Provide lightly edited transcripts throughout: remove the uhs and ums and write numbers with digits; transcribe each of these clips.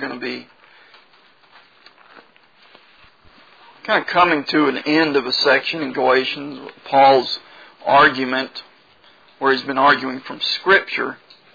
going to be kind of coming to an end of a section in Galatians, Paul's argument, where he's been arguing from Scripture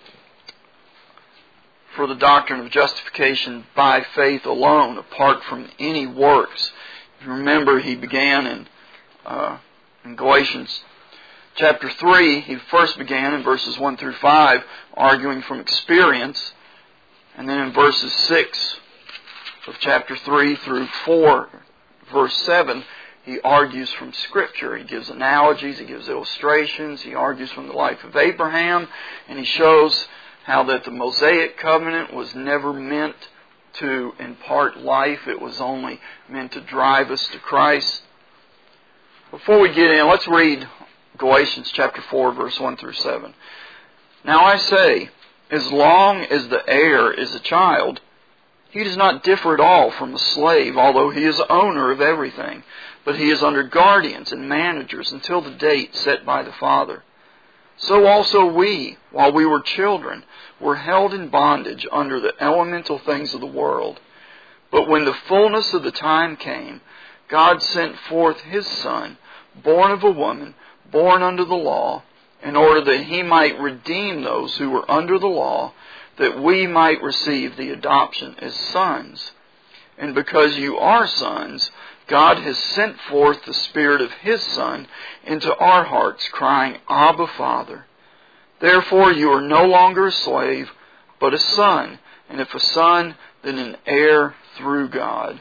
for the doctrine of justification by faith alone, apart from any works. If you remember, he began in Galatians chapter 3, he first began in verses 1 through 5, arguing from experience, and then in verses 6 of chapter 3 through 4, verse 7, he argues from Scripture. He gives analogies, he gives illustrations, he argues from the life of Abraham, and he shows how that the Mosaic covenant was never meant to impart life. It was only meant to drive us to Christ. Before we get in, let's read Galatians chapter 4, verse 1 through 7. Now I say, as long as the heir is a child, he does not differ at all from a slave, although he is owner of everything. But he is under guardians and managers until the date set by the Father. So also we, while we were children, were held in bondage under the elemental things of the world. But when the fullness of the time came, God sent forth His Son, born of a woman, born under the law, in order that He might redeem those who were under the law, that we might receive the adoption as sons. And because you are sons, God has sent forth the Spirit of His Son into our hearts, crying, Abba, Father. Therefore you are no longer a slave, but a son, and if a son, then an heir through God.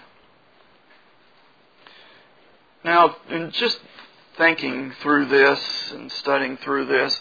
Now, in just thinking through this and studying through this,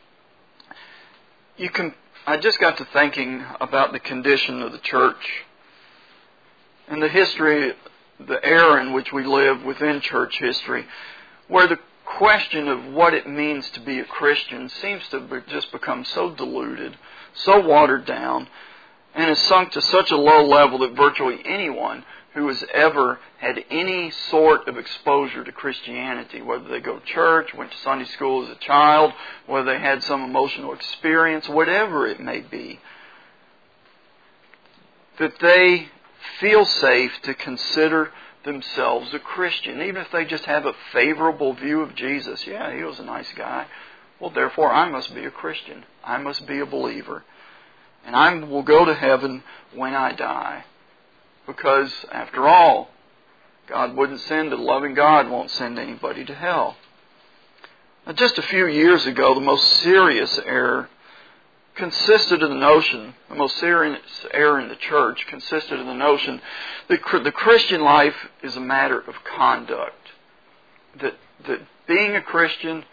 I just got to thinking about the condition of the church and the history, the era in which we live within church history, where the question of what it means to be a Christian seems to just become so diluted, so watered down, and has sunk to such a low level that virtually anyone who has ever had any sort of exposure to Christianity, whether they go to church, went to Sunday school as a child, whether they had some emotional experience, whatever it may be, that they feel safe to consider themselves a Christian, even if they just have a favorable view of Jesus. Yeah, He was a nice guy. Well, therefore, I must be a Christian. I must be a believer. And I will go to heaven when I die. Because, after all, God wouldn't send, a loving God won't send anybody to hell. Now, just a few years ago, the most serious error consisted of the notion, the most serious error in the church consisted of the notion that the Christian life is a matter of conduct. That being a Christian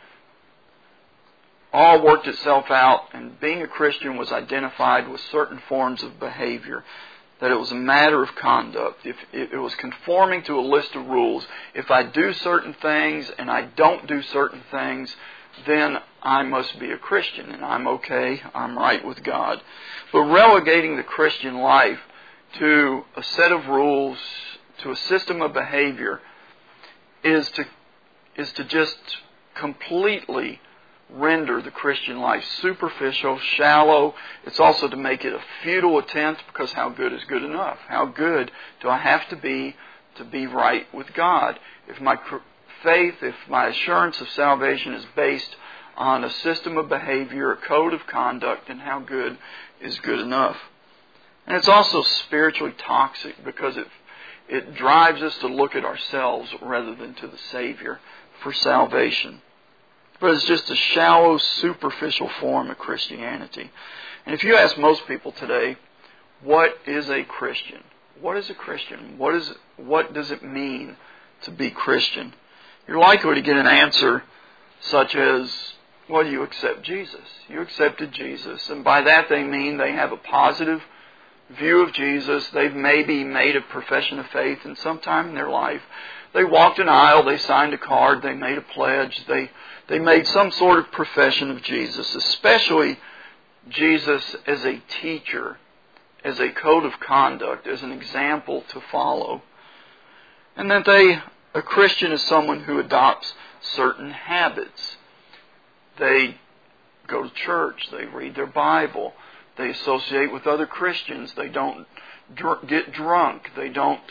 all worked itself out, and being a Christian was identified with certain forms of behavior. That it was a matter of conduct. If it was conforming to a list of rules, if I do certain things and I don't do certain things, then I must be a Christian and I'm okay, I'm right with God. But relegating the Christian life to a set of rules, to a system of behavior, is to just completely render the Christian life superficial, shallow. It's also to make it a futile attempt, because how good is good enough? How good do I have to be right with God? If my faith, if my assurance of salvation is based on a system of behavior, a code of conduct, then how good is good enough? And it's also spiritually toxic, because it drives us to look at ourselves rather than to the Savior for salvation. But it's just a shallow, superficial form of Christianity. And if you ask most people today, what is a Christian? What is a Christian? What does it mean to be Christian? You're likely to get an answer such as, well, you accept Jesus. You accepted Jesus. And by that they mean they have a positive view of Jesus. They've maybe made a profession of faith in some time in their life. They walked an aisle, they signed a card, they made a pledge, they made some sort of profession of Jesus, especially Jesus as a teacher, as a code of conduct, as an example to follow. And that a Christian is someone who adopts certain habits. They go to church, they read their Bible, they associate with other Christians, they don't get drunk. They don't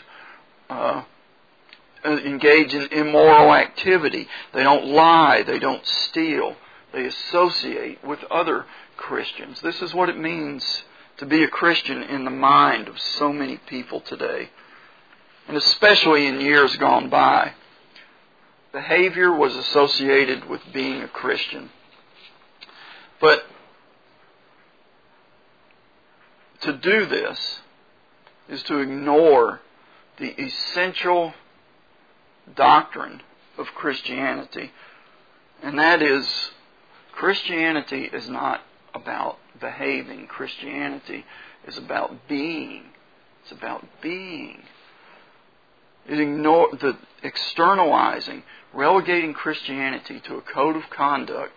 engage in immoral activity. They don't lie. They don't steal. They associate with other Christians. This is what it means to be a Christian in the mind of so many people today. And especially in years gone by, behavior was associated with being a Christian. But to do this is to ignore the essential doctrine of Christianity. And that is, Christianity is not about behaving. Christianity is about being. It's about being. It ignores the externalizing, relegating Christianity to a code of conduct,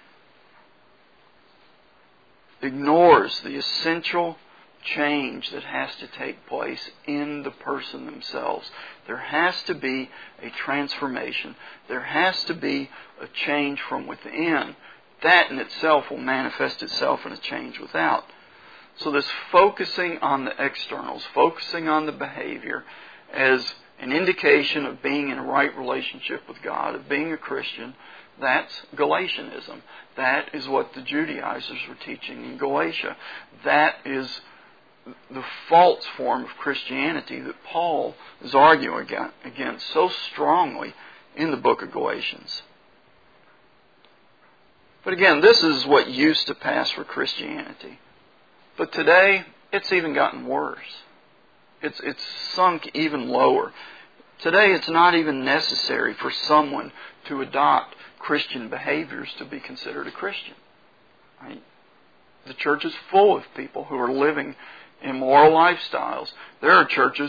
ignores the essential change that has to take place in the person themselves. There has to be a transformation. There has to be a change from within. That in itself will manifest itself in a change without. So this focusing on the externals, focusing on the behavior as an indication of being in a right relationship with God, of being a Christian, that's Galatianism. That is what the Judaizers were teaching in Galatia. That is the false form of Christianity that Paul is arguing against so strongly in the book of Galatians. But again, this is what used to pass for Christianity. But today, it's even gotten worse. It's sunk even lower. Today, it's not even necessary for someone to adopt Christian behaviors to be considered a Christian. Right? The church is full of people who are living immoral lifestyles. There are churches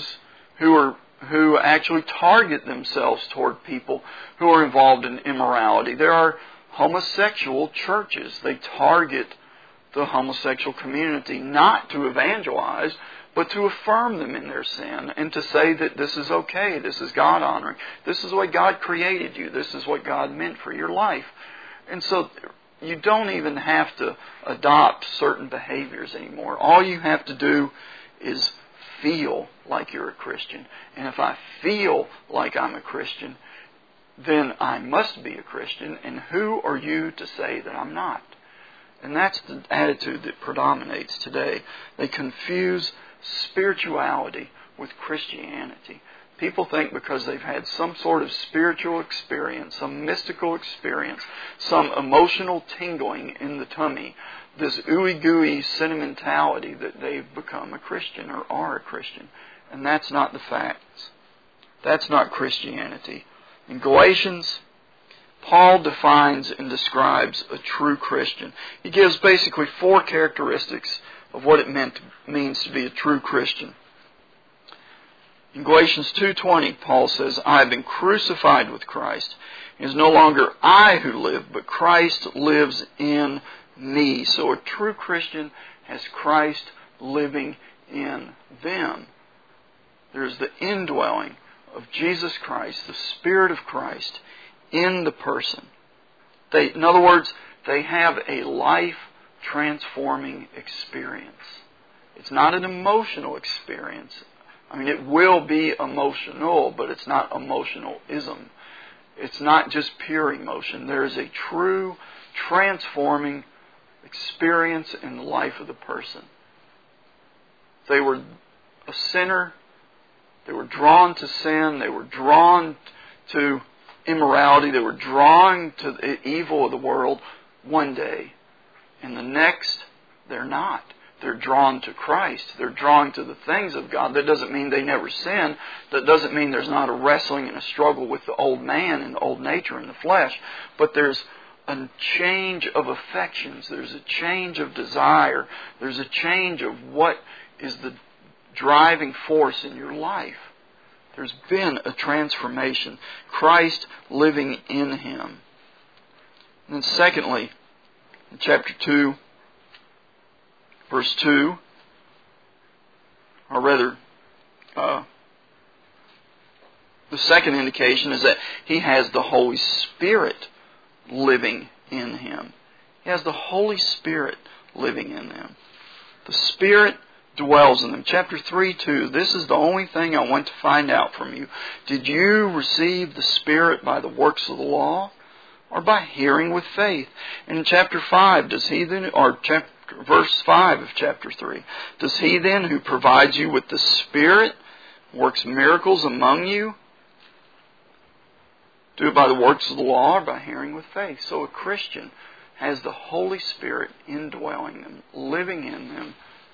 who actually target themselves toward people who are involved in immorality. There are homosexual churches. They target the homosexual community not to evangelize, but to affirm them in their sin and to say that this is okay, this is God-honoring, this is the way God created you, this is what God meant for your life. And so you don't even have to adopt certain behaviors anymore. All you have to do is feel like you're a Christian. And if I feel like I'm a Christian, then I must be a Christian. And who are you to say that I'm not? And that's the attitude that predominates today. They confuse spirituality with Christianity. People think because they've had some sort of spiritual experience, some mystical experience, some emotional tingling in the tummy, this ooey-gooey sentimentality, that they've become a Christian or are a Christian. And that's not the facts. That's not Christianity. In Galatians, Paul defines and describes a true Christian. He gives basically 4 characteristics of what it means to be a true Christian. In Galatians 2:20, Paul says, I have been crucified with Christ. It is no longer I who live, but Christ lives in me. So a true Christian has Christ living in them. There's the indwelling of Jesus Christ, the Spirit of Christ, in the person. In other words, they have a life-transforming experience. It's not an emotional experience. I mean, it will be emotional, but it's not emotionalism. It's not just pure emotion. There is a true transforming experience in the life of the person. They were a sinner. They were drawn to sin. They were drawn to immorality. They were drawn to the evil of the world one day. And the next, they're not. They're drawn to Christ. They're drawn to the things of God. That doesn't mean they never sin. That doesn't mean there's not a wrestling and a struggle with the old man and the old nature and the flesh. But there's a change of affections. There's a change of desire. There's a change of what is the driving force in your life. There's been a transformation. Christ living in him. And then secondly, in chapter 2, verse 2, or rather, the second indication is that he has the Holy Spirit living in him. He has the Holy Spirit living in them. The Spirit dwells in them. Chapter 3:2, this is the only thing I want to find out from you. Did you receive the Spirit by the works of the law, or by hearing with faith? And in chapter 5, verse 5 of chapter 3, does He then who provides you with the Spirit works miracles among you? Do it by the works of the law or by hearing with faith? So a Christian has the Holy Spirit indwelling them, living in them,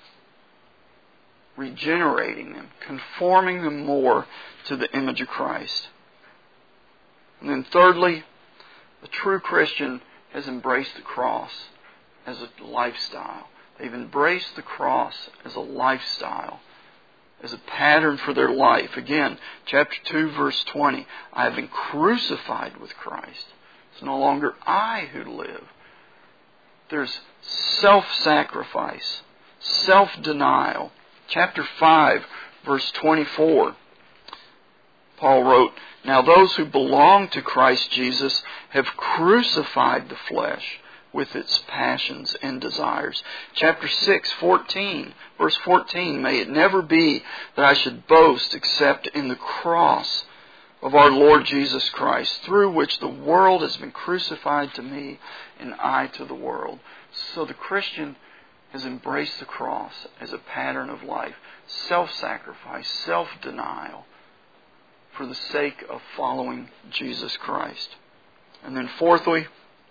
regenerating them, conforming them more to the image of Christ. And then thirdly, a true Christian has embraced the cross as a lifestyle. They've embraced the cross as a lifestyle, as a pattern for their life. Again, chapter 2, verse 20, I have been crucified with Christ. It's no longer I who live. There's self-sacrifice, self-denial. Chapter 5, verse 24, Paul wrote, now those who belong to Christ Jesus have crucified the flesh with its passions and desires. Chapter 6, verse 14, may it never be that I should boast except in the cross of our Lord Jesus Christ, through which the world has been crucified to me and I to the world. So the Christian has embraced the cross as a pattern of life. Self-sacrifice, self-denial for the sake of following Jesus Christ. And then fourthly,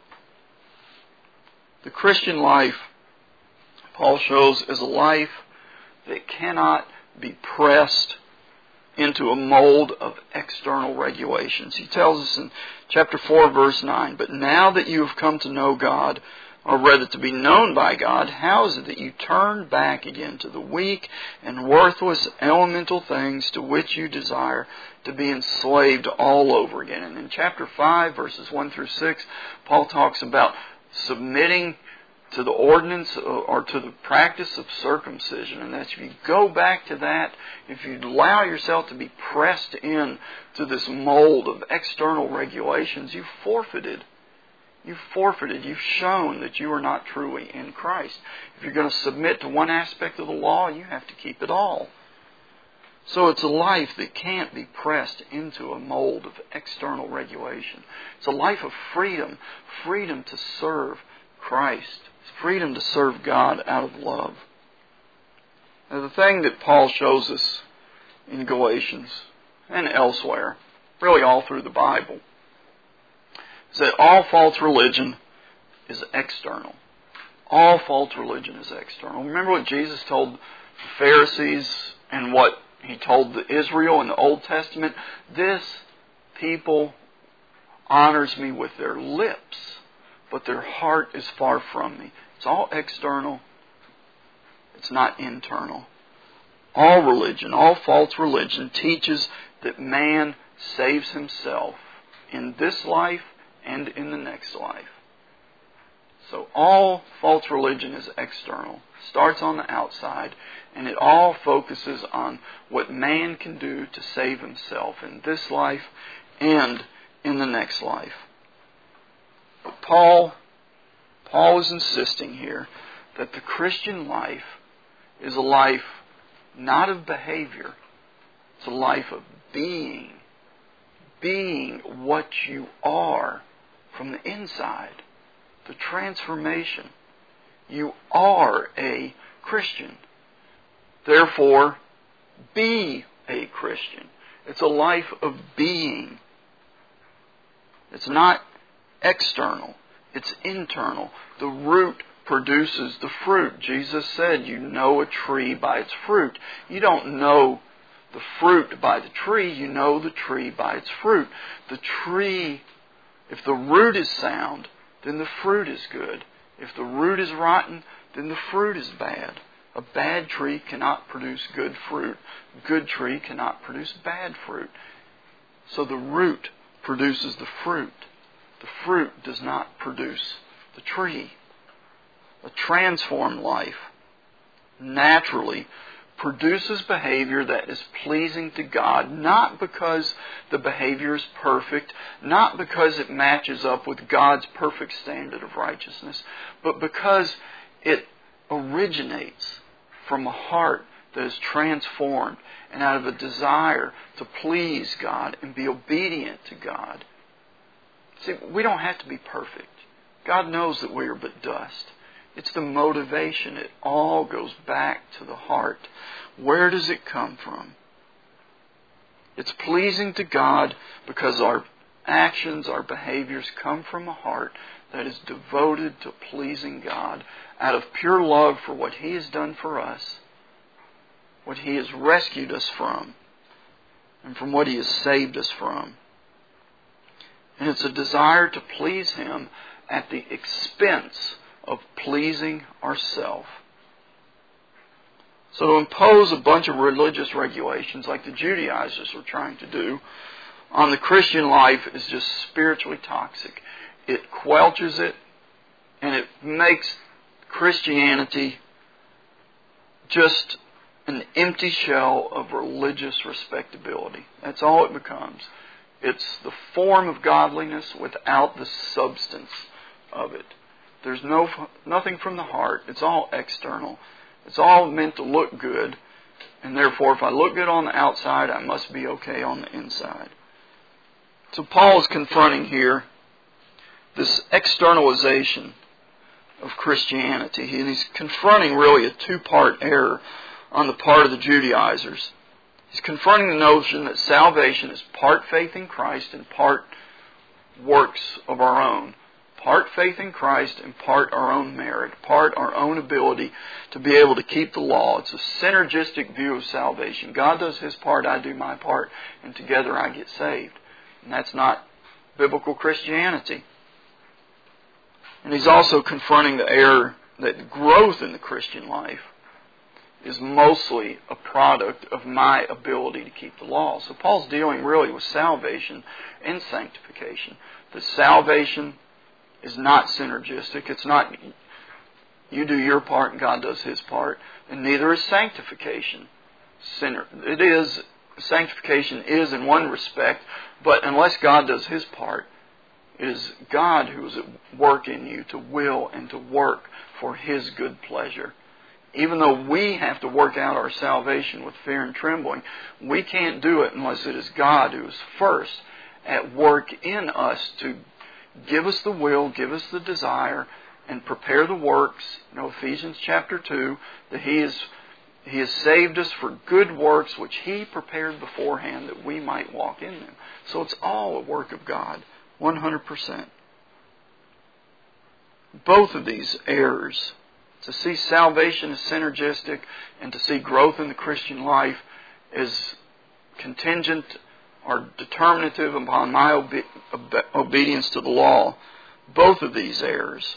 the Christian life, Paul shows, is a life that cannot be pressed into a mold of external regulations. He tells us in chapter 4, verse 9, but now that you have come to know God, or rather to be known by God, how is it that you turn back again to the weak and worthless elemental things to which you desire to be enslaved all over again? And in chapter 5, verses 1 through 6, Paul talks about submitting to the ordinance or to the practice of circumcision. And that if you go back to that, if you allow yourself to be pressed in to this mold of external regulations, you've forfeited. You've shown that you are not truly in Christ. If you're going to submit to one aspect of the law, you have to keep it all. So it's a life that can't be pressed into a mold of external regulation. It's a life of freedom, freedom to serve Christ, freedom to serve God out of love. Now, the thing that Paul shows us in Galatians and elsewhere, really all through the Bible, is that all false religion is external. All false religion is external. Remember what Jesus told the Pharisees and what He told Israel in the Old Testament? This people honors me with their lips, but their heart is far from me. It's all external. It's not internal. All religion, all false religion teaches that man saves himself in this life and in the next life. So all false religion is external. Starts on the outside, and it all focuses on what man can do to save himself in this life and in the next life. But Paul is insisting here that the Christian life is a life not of behavior. It's a life of being what you are from the inside, the transformation. You are a Christian. Therefore, be a Christian. It's a life of being. It's not external. It's internal. The root produces the fruit. Jesus said, you know a tree by its fruit. You don't know the fruit by the tree. You know the tree by its fruit. The tree, if the root is sound, then the fruit is good. If the root is rotten, then the fruit is bad. A bad tree cannot produce good fruit. A good tree cannot produce bad fruit. So the root produces the fruit. The fruit does not produce the tree. A transformed life naturally produces behavior that is pleasing to God, not because the behavior is perfect, not because it matches up with God's perfect standard of righteousness, but because it originates from a heart that is transformed and out of a desire to please God and be obedient to God. See, we don't have to be perfect. God knows that we are but dust. It's the motivation. It all goes back to the heart. Where does it come from? It's pleasing to God because our actions, our behaviors come from a heart that is devoted to pleasing God out of pure love for what He has done for us, what He has rescued us from, and from what He has saved us from. And it's a desire to please Him at the expense of pleasing ourselves. So to impose a bunch of religious regulations like the Judaizers were trying to do on the Christian life is just spiritually toxic. It quelches it, and it makes Christianity just an empty shell of religious respectability. That's all it becomes. It's the form of godliness without the substance of it. There's nothing from the heart. It's all external. It's all meant to look good. And therefore, if I look good on the outside, I must be okay on the inside. So Paul is confronting here this externalization of Christianity. And he's confronting really a two-part error on the part of the Judaizers. He's confronting the notion that salvation is part faith in Christ and part works of our own. Part faith in Christ and part our own merit, part our own ability to be able to keep the law. It's a synergistic view of salvation. God does His part, I do my part, and together I get saved. And that's not biblical Christianity. And he's also confronting the error that growth in the Christian life is mostly a product of my ability to keep the law. So Paul's dealing really with salvation and sanctification. That salvation is not synergistic. It's not you do your part and God does His part. And neither is sanctification. Sanctification is in one respect, but unless God does His part, it is God who is at work in you to will and to work for His good pleasure. Even though we have to work out our salvation with fear and trembling, we can't do it unless it is God who is first at work in us to give us the will, give us the desire, and prepare the works. Ephesians chapter 2, that He has saved us for good works which He prepared beforehand that we might walk in them. So it's all a work of God, 100%. Both of these errors, to see salvation as synergistic and to see growth in the Christian life as contingent or determinative upon my obedience to the law, both of these errors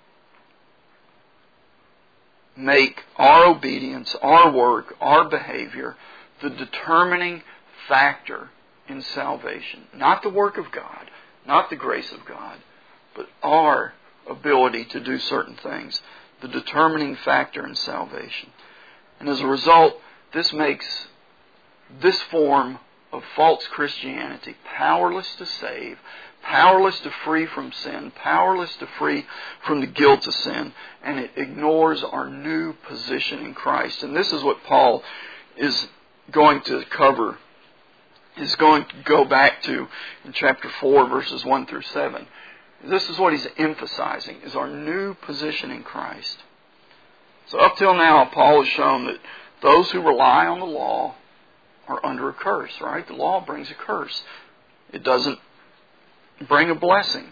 make our obedience, our work, our behavior the determining factor in salvation. Not the work of God, not the grace of God, but our ability to do certain things, the determining factor in salvation. And as a result, this makes this form of false Christianity powerless to save, powerless to free from sin, powerless to free from the guilt of sin, and it ignores our new position in Christ. And this is what Paul is going to cover, is going to go back to in chapter 4, verses 1 through 7. This is what he's emphasizing, is our new position in Christ. So up till now, Paul has shown that those who rely on the law are under a curse, right? The law brings a curse. It doesn't bring a blessing.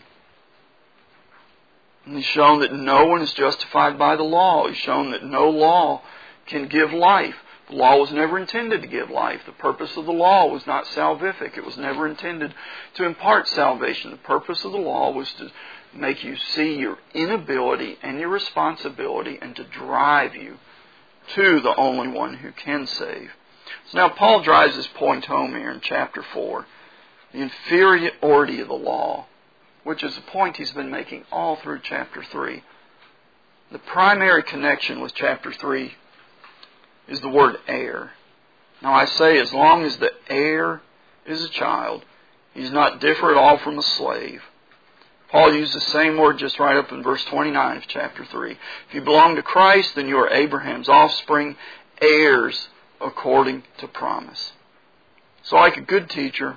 And he's shown that no one is justified by the law. He's shown that no law can give life. The law was never intended to give life. The purpose of the law was not salvific. It was never intended to impart salvation. The purpose of the law was to make you see your inability and your responsibility and to drive you to the only one who can save. So now Paul drives this point home here in chapter 4. The inferiority of the law, which is a point he's been making all through chapter 3. The primary connection with chapter 3 is the word heir. Now I say as long as the heir is a child, he's not different at all from a slave. Paul used the same word just right up in verse 29 of chapter 3. If you belong to Christ, then you are Abraham's offspring, heirs according to promise. So like a good teacher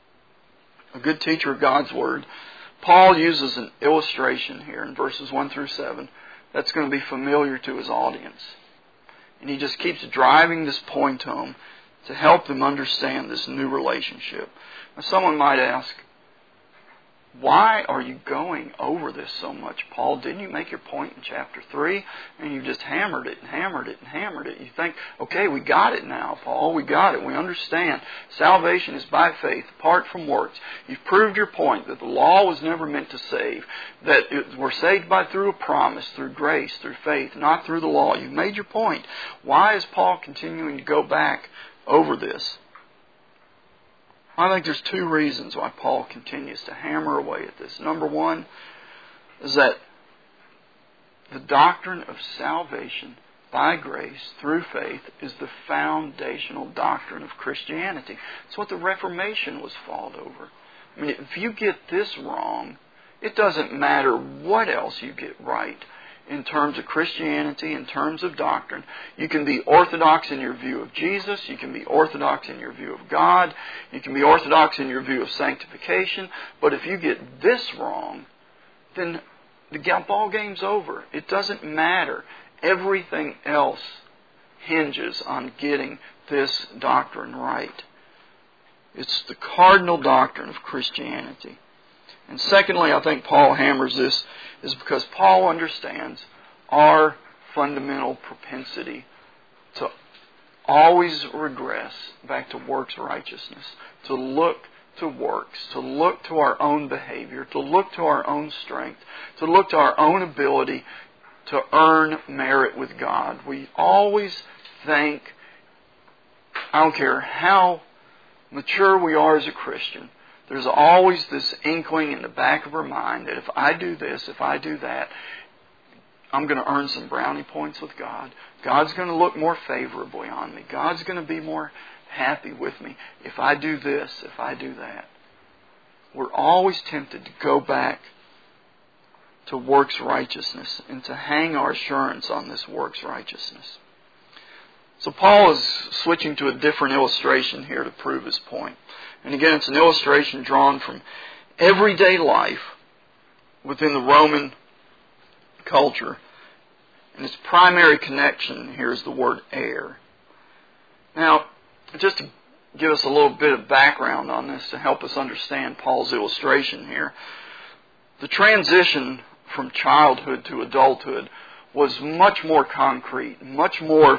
of God's Word, Paul uses an illustration here in verses 1 through 7 that's going to be familiar to his audience. And he just keeps driving this point home to help them understand this new relationship. Now, someone might ask, why are you going over this so much, Paul? Didn't you make your point in chapter 3? And you just hammered it and hammered it and hammered it. You think, okay, we got it now, Paul. We got it. We understand. Salvation is by faith, apart from works. You've proved your point that the law was never meant to save, that we're saved through a promise, through grace, through faith, not through the law. You've made your point. Why is Paul continuing to go back over this? I think there's two reasons why Paul continues to hammer away at this. Number one is that the doctrine of salvation by grace through faith is the foundational doctrine of Christianity. It's what the Reformation was fought over. I mean, if you get this wrong, it doesn't matter what else you get right in terms of Christianity, in terms of doctrine. You can be orthodox in your view of Jesus. You can be orthodox in your view of God. You can be orthodox in your view of sanctification. But if you get this wrong, then the ball game's over. It doesn't matter. Everything else hinges on getting this doctrine right. It's the cardinal doctrine of Christianity. And secondly, I think Paul hammers this is because Paul understands our fundamental propensity to always regress back to works righteousness, to look to works, to look to our own behavior, to look to our own strength, to look to our own ability to earn merit with God. We always think, I don't care how mature we are as a Christian, there's always this inkling in the back of our mind that if I do this, if I do that, I'm going to earn some brownie points with God. God's going to look more favorably on me. God's going to be more happy with me if I do this, if I do that. We're always tempted to go back to works righteousness and to hang our assurance on this works righteousness. So Paul is switching to a different illustration here to prove his point. And again, it's an illustration drawn from everyday life within the Roman culture. And its primary connection here is the word heir. Now, just to give us a little bit of background on this to help us understand Paul's illustration here, the transition from childhood to adulthood was much more concrete, much more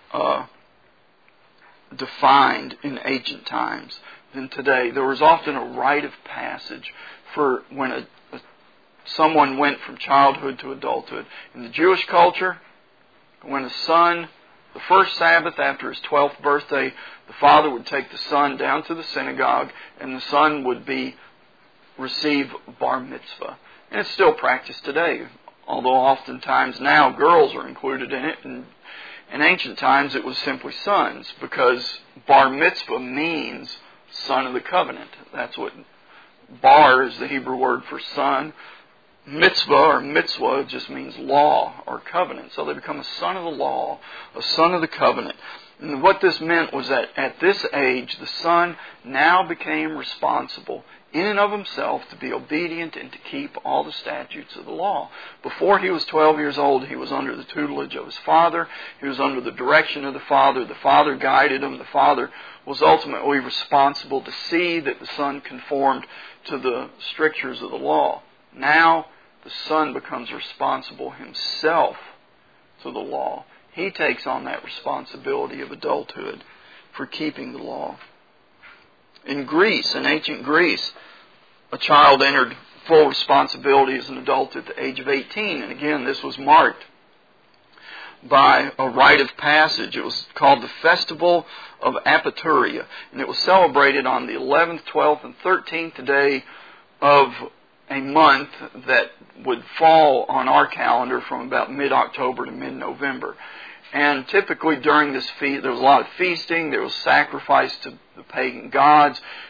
defined in ancient times than today. There was often a rite of passage for when someone went from childhood to adulthood. In the Jewish culture, when a son, the first Sabbath after his 12th birthday, the father would take the son down to the synagogue and the son would receive bar mitzvah. And it's still practiced today, although oftentimes now girls are included in it. And in ancient times it was simply sons, because bar mitzvah means son of the covenant. That's what bar is, the Hebrew word for son. Mitzvah or mitzvah just means law or covenant. So they become a son of the law, a son of the covenant. And what this meant was that at this age, the son now became responsible in and of himself to be obedient and to keep all the statutes of the law. Before he was 12 years old, he was under the tutelage of his father. He was under the direction of the father. The father guided him. The father was ultimately responsible to see that the son conformed to the strictures of the law. Now, the son becomes responsible himself to the law. He takes on that responsibility of adulthood for keeping the law. In Greece, in ancient Greece, a child entered full responsibility as an adult at the age of 18. And again, this was marked by a rite of passage. It was called the Festival of Apaturia. And it was celebrated on the 11th, 12th, and 13th day of a month that would fall on our calendar from about mid-October to mid-November. And typically during this feast, there was a lot of feasting, there was sacrifice to the pagan gods.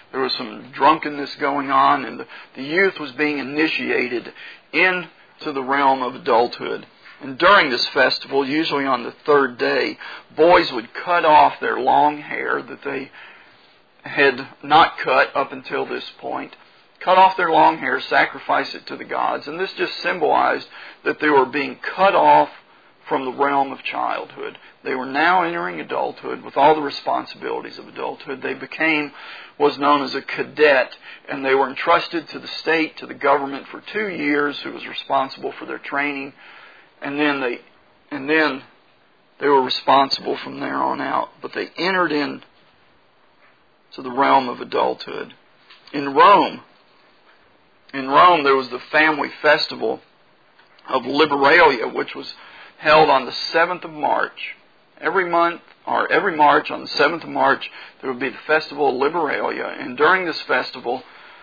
there was some drunkenness going on, and the youth was being initiated into the realm of adulthood. And during this festival, usually on the third day, boys would cut off their long hair that they had not cut up until this point, cut off their long hair, sacrifice it to the gods. And this just symbolized that they were being cut off from the realm of childhood. They were now entering adulthood with all the responsibilities of adulthood. They became what's known as a cadet, and they were entrusted to the state, to the government for 2 years, who was responsible for their training. And then they were responsible from there on out. But they entered in to the realm of adulthood. In Rome, there was the family festival of Liberalia, which was held on the 7th of March. Every March, on the 7th of March, there would be the festival of Liberalia. And during this festival,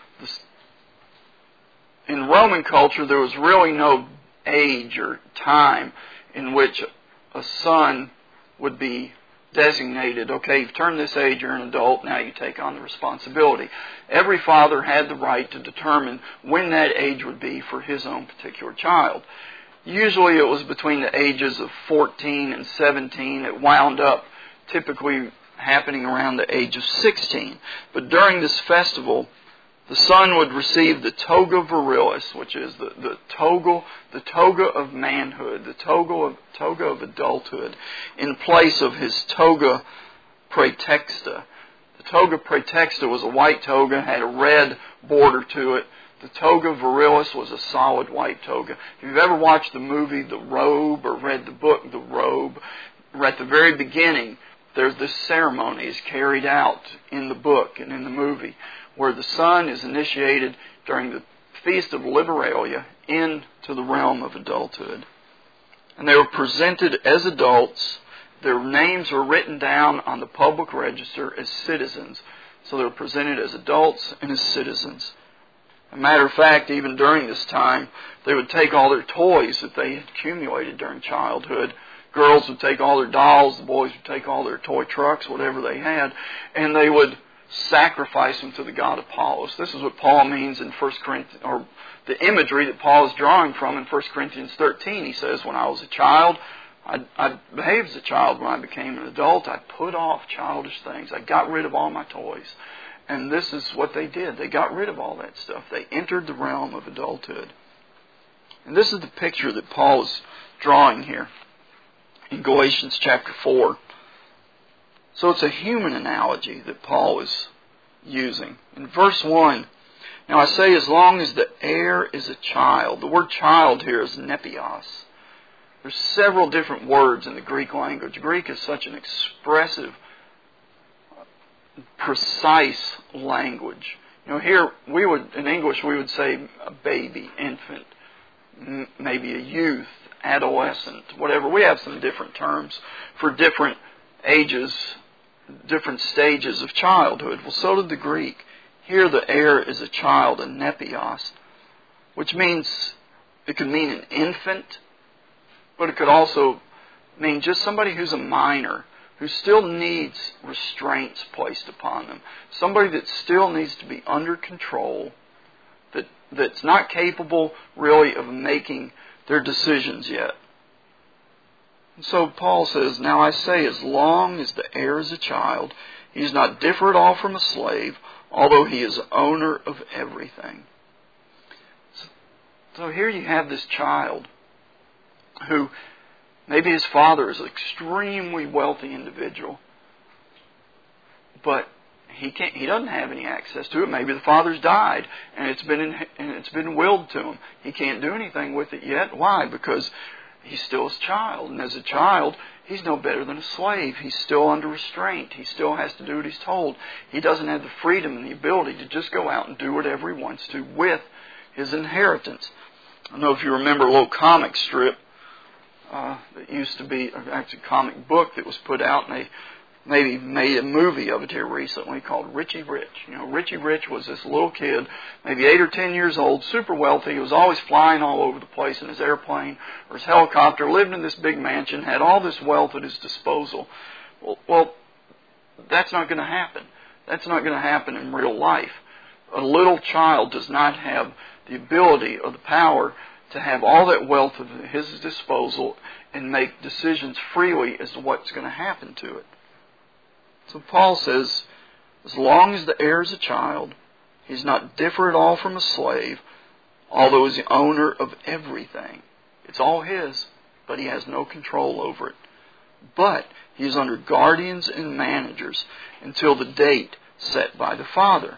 in Roman culture, there was really no age or time in which a son would be designated, okay, you've turned this age, you're an adult, now you take on the responsibility. Every father had the right to determine when that age would be for his own particular child. Usually it was between the ages of 14 and 17. It wound up typically happening around the age of 16. But during this festival, the son would receive the toga virilis, which is the toga of manhood, the toga of adulthood, in place of his toga praetexta. The toga praetexta was a white toga, had a red border to it. The toga virilis was a solid white toga. If you've ever watched the movie The Robe or read the book The Robe, at the very beginning, there's this ceremony is carried out in the book and in the movie, where the son is initiated during the Feast of Liberalia into the realm of adulthood. And they were presented as adults. Their names were written down on the public register as citizens. So they were presented as adults and as citizens. As a matter of fact, even during this time, they would take all their toys that they had accumulated during childhood. Girls would take all their dolls, the boys would take all their toy trucks, whatever they had, and they would sacrifice them to the god Apollos. This is what Paul means in 1 Corinthians, or the imagery that Paul is drawing from in 1 Corinthians 13. He says, when I was a child, I behaved as a child. When I became an adult, I put off childish things. I got rid of all my toys. And this is what they did. They got rid of all that stuff. They entered the realm of adulthood. And this is the picture that Paul is drawing here in Galatians chapter 4. So it's a human analogy that Paul is using. In verse 1, now I say as long as the heir is a child. The word child here is nepios. There's several different words in the Greek language. Greek is such an expressive, precise language. You know, here in English we would say a baby, infant, maybe a youth, adolescent, whatever. We have some different terms for different ages, different stages of childhood. Well, so did the Greek. Here the heir is a child, a nepios, which means it could mean an infant, but it could also mean just somebody who's a minor, who still needs restraints placed upon them. Somebody that still needs to be under control, that's not capable really of making their decisions yet. And so Paul says, now I say as long as the heir is a child, he is not different at all from a slave, although he is owner of everything. So here you have this child who maybe his father is an extremely wealthy individual, but he doesn't have any access to it. Maybe the father's died and it's been willed to him. He can't do anything with it yet. Why? Because he's still his child, and as a child, he's no better than a slave. He's still under restraint. He still has to do what he's told. He doesn't have the freedom and the ability to just go out and do whatever he wants to with his inheritance. I don't know if you remember a little comic strip that used to be actually a comic book that was put out, and they maybe made a movie of it here recently called Richie Rich. You know, Richie Rich was this little kid, maybe 8 or 10 years old, super wealthy. He was always flying all over the place in his airplane or his helicopter, lived in this big mansion, had all this wealth at his disposal. Well, that's not going to happen. That's not going to happen in real life. A little child does not have the ability or the power to have all that wealth at his disposal and make decisions freely as to what's going to happen to it. So Paul says, as long as the heir is a child, he's not different at all from a slave, although he's the owner of everything. It's all his, but he has no control over it. But he is under guardians and managers until the date set by the father.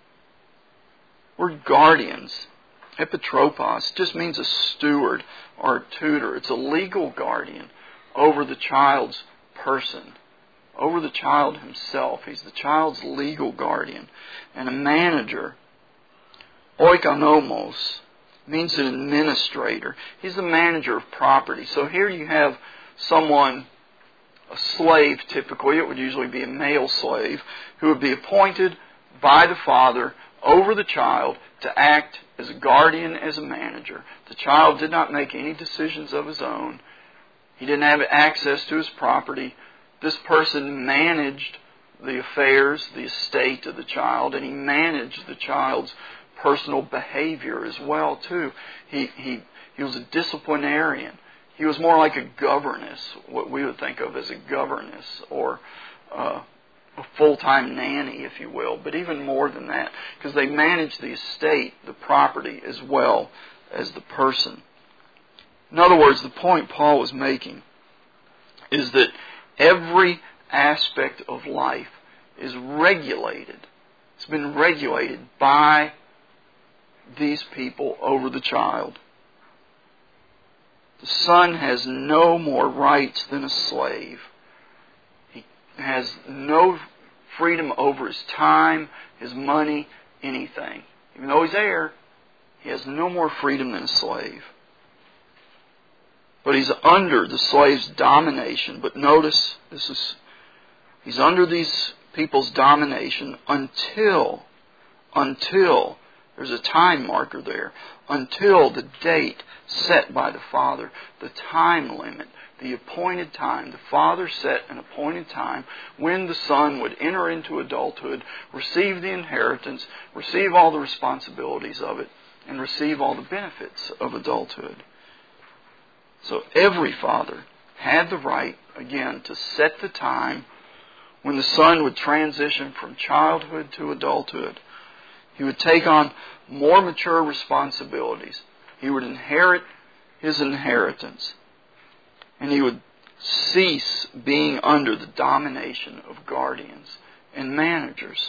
Word guardians, epitropos, just means a steward or a tutor. It's a legal guardian over the child's person, over the child himself. He's the child's legal guardian. And a manager, oikonomos, means an administrator. He's the manager of property. So here you have someone, a slave typically, it would usually be a male slave, who would be appointed by the father over the child to act as a guardian, as a manager. The child did not make any decisions of his own. He didn't have access to his property. This person managed the affairs, the estate of the child, and he managed the child's personal behavior as well, too. He was a disciplinarian. He was more like a governess, what we would think of as a governess, or a full-time nanny, if you will, but even more than that, because they managed the estate, the property, as well as the person. In other words, the point Paul was making is that every aspect of life is regulated. It's been regulated by these people over the child. The son has no more rights than a slave. He has no freedom over his time, his money, anything. Even though he's heir, he has no more freedom than a slave. But he's under the slave's domination. But notice, he's under these people's domination until there's a time marker there, until the date set by the father, the time limit, the appointed time. The father set an appointed time when the son would enter into adulthood, receive the inheritance, receive all the responsibilities of it, and receive all the benefits of adulthood. So every father had the right, again, to set the time when the son would transition from childhood to adulthood. He would take on more mature responsibilities. He would inherit his inheritance. And he would cease being under the domination of guardians and managers.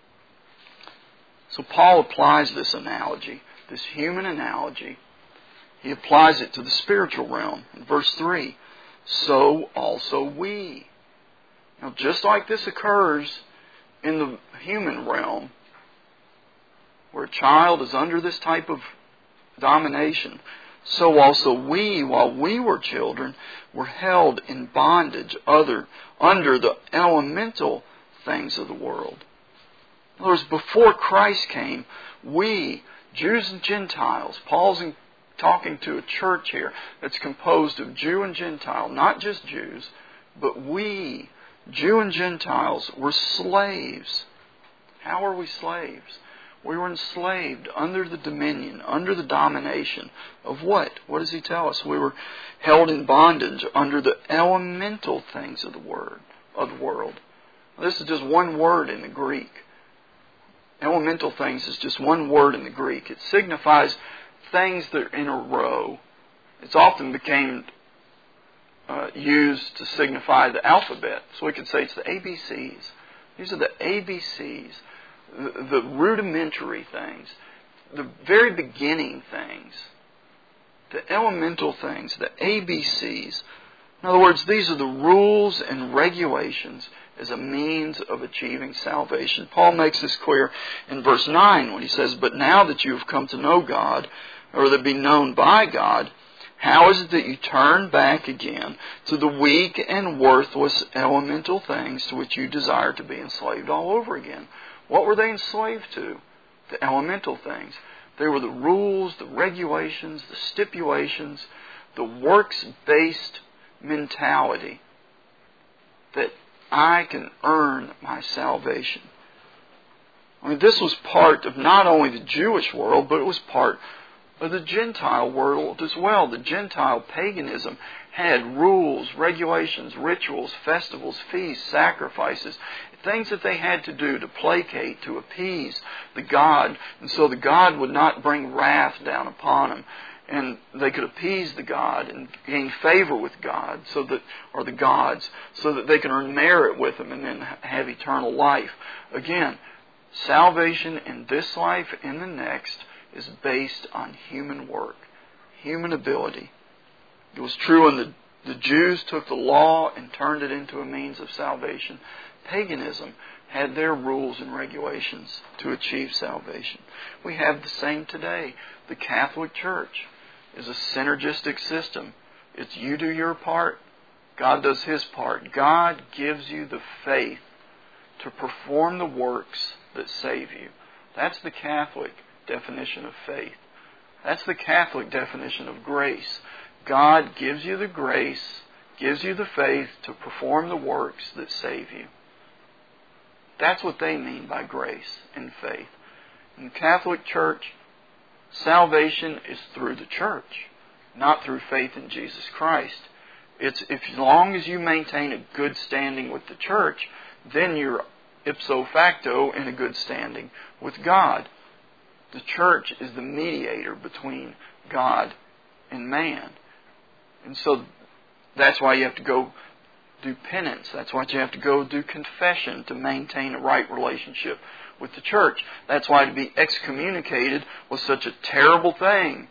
So Paul applies this analogy, this human analogy. He applies it to the spiritual realm. In verse 3, so also we. Now, just like this occurs in the human realm, where a child is under this type of domination, so also we, while we were children, were held in bondage under the elemental things of the world. In other words, before Christ came, we, Jews and Gentiles, Paul's talking to a church here that's composed of Jew and Gentile, not just Jews, but we, Jew and Gentiles, were slaves. How were we slaves? We were enslaved under the dominion, under the domination of what? What does he tell us? We were held in bondage under the elemental things of the world. This is just one word in the Greek. Elemental things is just one word in the Greek. It signifies things that are in a row. It's often became used to signify the alphabet. So we could say it's the ABCs. These are the ABCs. The rudimentary things, the very beginning things, the elemental things, the ABCs. In other words, these are the rules and regulations as a means of achieving salvation. Paul makes this clear in verse 9 when he says, but now that you have come to know God, or to be known by God, how is it that you turn back again to the weak and worthless elemental things to which you desire to be enslaved all over again? What were they enslaved to? The elemental things. They were the rules, the regulations, the stipulations, the works-based mentality that I can earn my salvation. I mean, this was part of not only the Jewish world, but it was part of the Gentile world as well. The Gentile paganism had rules, regulations, rituals, festivals, feasts, sacrifices, things that they had to do to placate, to appease the god. And so the god would not bring wrath down upon them. And they could appease the god and gain favor with God, or the gods, so that they can earn merit with them and then have eternal life. Again, salvation in this life and the next is based on human work, human ability. It was true when the Jews took the law and turned it into a means of salvation. Paganism had their rules and regulations to achieve salvation. We have the same today. The Catholic Church is a synergistic system. It's you do your part, God does His part. God gives you the faith to perform the works that save you. That's the Catholic definition of faith. That's the Catholic definition of grace. God gives you the grace, gives you the faith to perform the works that save you. That's what they mean by grace and faith. In the Catholic Church, salvation is through the church, not through faith in Jesus Christ. As long as you maintain a good standing with the church, then you're ipso facto in a good standing with God. The church is the mediator between God and man. And so that's why you have to go do penance. That's why you have to go do confession to maintain a right relationship with the church. That's why to be excommunicated was such a terrible thing.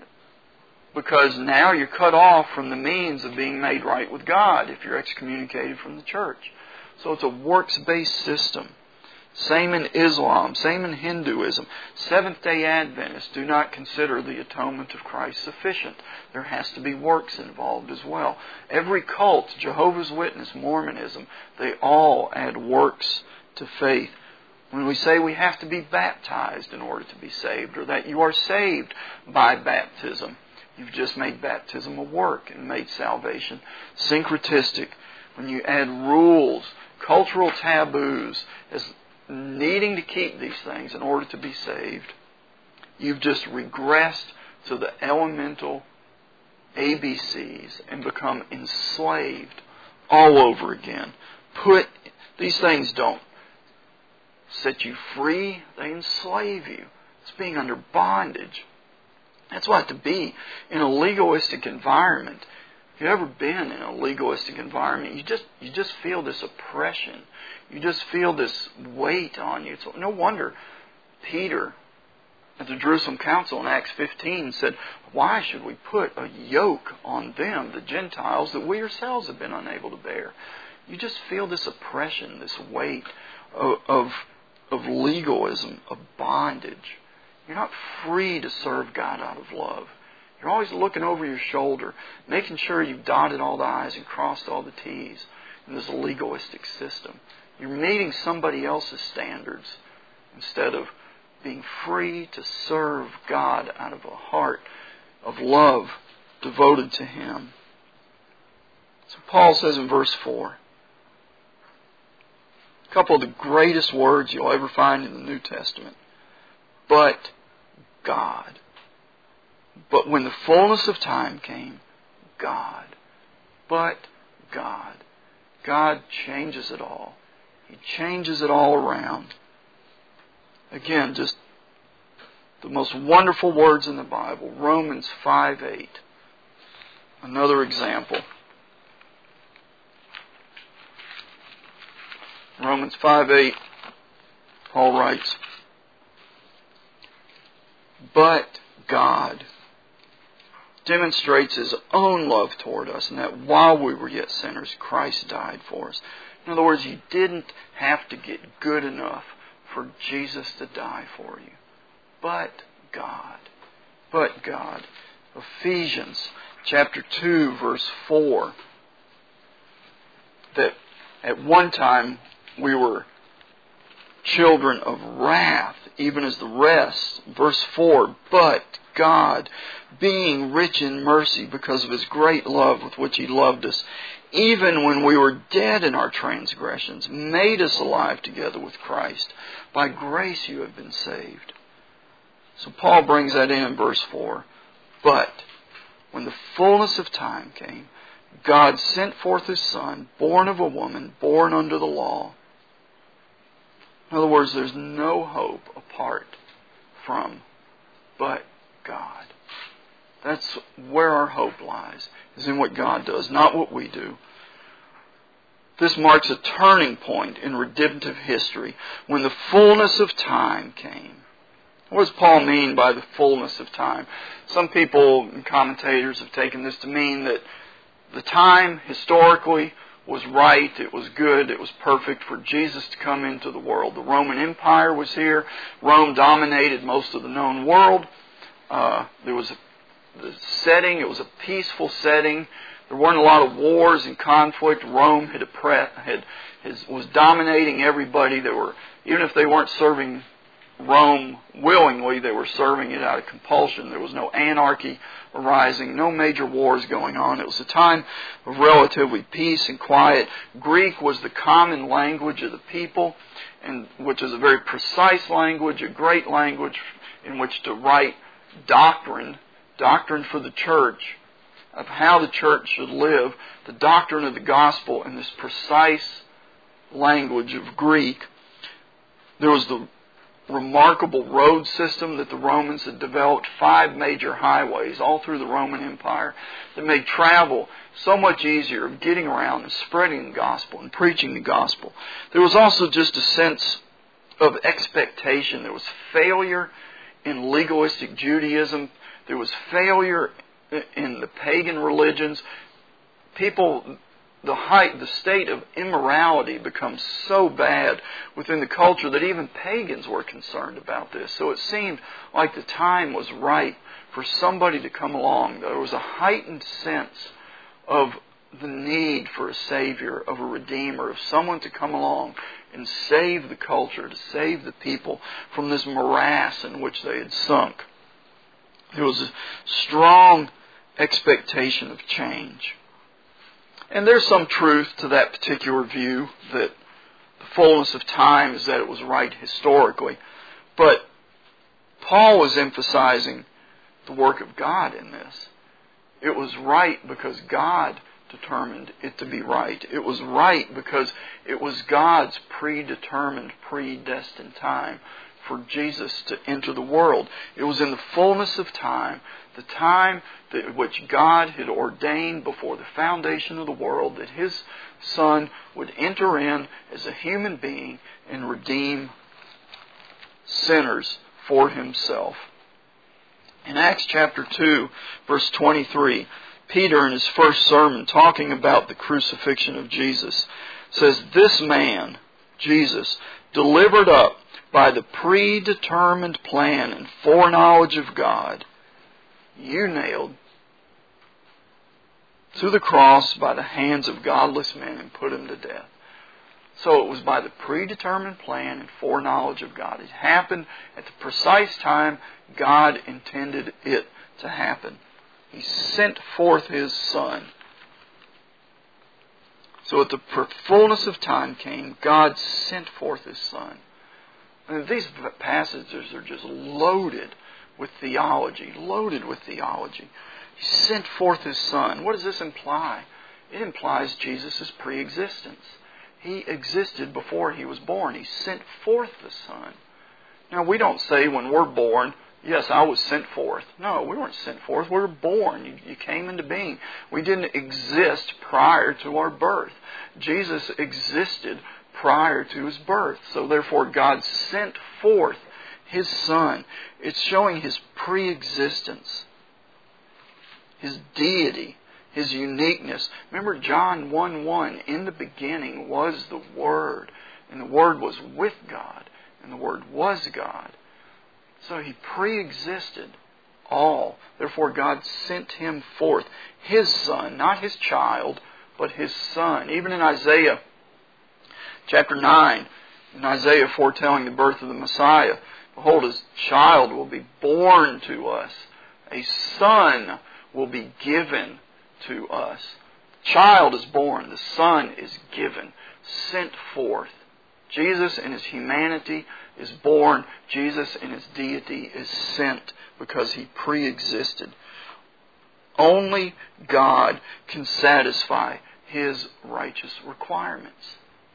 Because now you're cut off from the means of being made right with God if you're excommunicated from the church. So it's a works-based system. Same in Islam, same in Hinduism. Seventh-day Adventists do not consider the atonement of Christ sufficient. There has to be works involved as well. Every cult, Jehovah's Witness, Mormonism, they all add works to faith. When we say we have to be baptized in order to be saved, or that you are saved by baptism, you've just made baptism a work and made salvation syncretistic. When you add rules, cultural taboos, as needing to keep these things in order to be saved, you've just regressed to the elemental ABCs and become enslaved all over again. These things don't set you free, they enslave you. It's being under bondage. That's what to be in a legalistic environment. If you've ever been in a legalistic environment, you just feel this oppression. You just feel this weight on you. So no wonder Peter at the Jerusalem Council in Acts 15 said, why should we put a yoke on them, the Gentiles, that we ourselves have been unable to bear? You just feel this oppression, this weight of legalism, of bondage. You're not free to serve God out of love. You're always looking over your shoulder, making sure you've dotted all the I's and crossed all the T's in this legalistic system. You're meeting somebody else's standards instead of being free to serve God out of a heart of love devoted to Him. So Paul says in verse 4, a couple of the greatest words you'll ever find in the New Testament. But God. But when the fullness of time came, God. But God. God changes it all. He changes it all around. Again, just the most wonderful words in the Bible. Romans 5:8. Another example. Romans 5:8, Paul writes, but God demonstrates His own love toward us, and that while we were yet sinners, Christ died for us. In other words, you didn't have to get good enough for Jesus to die for you. But God. But God. Ephesians chapter 2, verse 4. That at one time we were children of wrath, even as the rest. Verse 4, but God, being rich in mercy because of His great love with which He loved us, even when we were dead in our transgressions, made us alive together with Christ. By grace you have been saved. So Paul brings that in verse 4. But when the fullness of time came, God sent forth His Son, born of a woman, born under the law. In other words, there's no hope apart from but God. That's where our hope lies, is in what God does, not what we do. This marks a turning point in redemptive history when the fullness of time came. What does Paul mean by the fullness of time? Some people and commentators have taken this to mean that the time historically was right, it was good, it was perfect for Jesus to come into the world. The Roman Empire was here. Rome dominated most of the known world. There was the setting, it was a peaceful setting. There weren't a lot of wars and conflict. Rome was dominating everybody. Even if they weren't serving Rome willingly, they were serving it out of compulsion. There was no anarchy arising, no major wars going on. It was a time of relatively peace and quiet. Greek was the common language of the people, and which is a very precise language, a great language in which to write doctrine for the church, of how the church should live, the doctrine of the gospel in this precise language of Greek. There was the remarkable road system that the Romans had developed, 5 major highways all through the Roman Empire that made travel so much easier of getting around and spreading the gospel and preaching the gospel. There was also just a sense of expectation. There was failure in legalistic Judaism. There was failure in the pagan religions. The state of immorality becomes so bad within the culture that even pagans were concerned about this. So it seemed like the time was right for somebody to come along. There was a heightened sense of the need for a Savior, of a Redeemer, of someone to come along and save the culture, to save the people from this morass in which they had sunk. There was a strong expectation of change. And there's some truth to that particular view, that the fullness of time is that it was right historically. But Paul was emphasizing the work of God in this. It was right because God determined it to be right. It was right because it was God's predetermined, predestined time for Jesus to enter the world. It was in the fullness of time, the time which God had ordained before the foundation of the world, that His Son would enter in as a human being and redeem sinners for Himself. In Acts chapter 2, verse 23, Peter, in his first sermon, talking about the crucifixion of Jesus, says, "This man, Jesus, delivered up by the predetermined plan and foreknowledge of God, you nailed to the cross by the hands of godless men and put Him to death." So it was by the predetermined plan and foreknowledge of God. It happened at the precise time God intended it to happen. He sent forth His Son. So at the fullness of time came, God sent forth His Son. And these passages are just loaded with theology, He sent forth His Son. What does this imply? It implies Jesus' pre-existence. He existed before He was born. He sent forth the Son. Now, we don't say when we're born, "Yes, I was sent forth." No, we weren't sent forth. We were born. You came into being. We didn't exist prior to our birth. Jesus existed prior to His birth. So therefore, God sent forth His Son. It's showing His pre-existence, His deity, His uniqueness. Remember John 1:1, "In the beginning was the Word, and the Word was with God, and the Word was God." So He pre-existed all. Therefore God sent Him forth, His Son, not His child, but His Son. Even in Isaiah chapter 9, in Isaiah foretelling the birth of the Messiah, "Behold, a child will be born to us. A son will be given to us." child is born, the Son is given, sent forth. Jesus in His humanity is born. Jesus in His deity is sent because He pre-existed. Only God can satisfy His righteous requirements.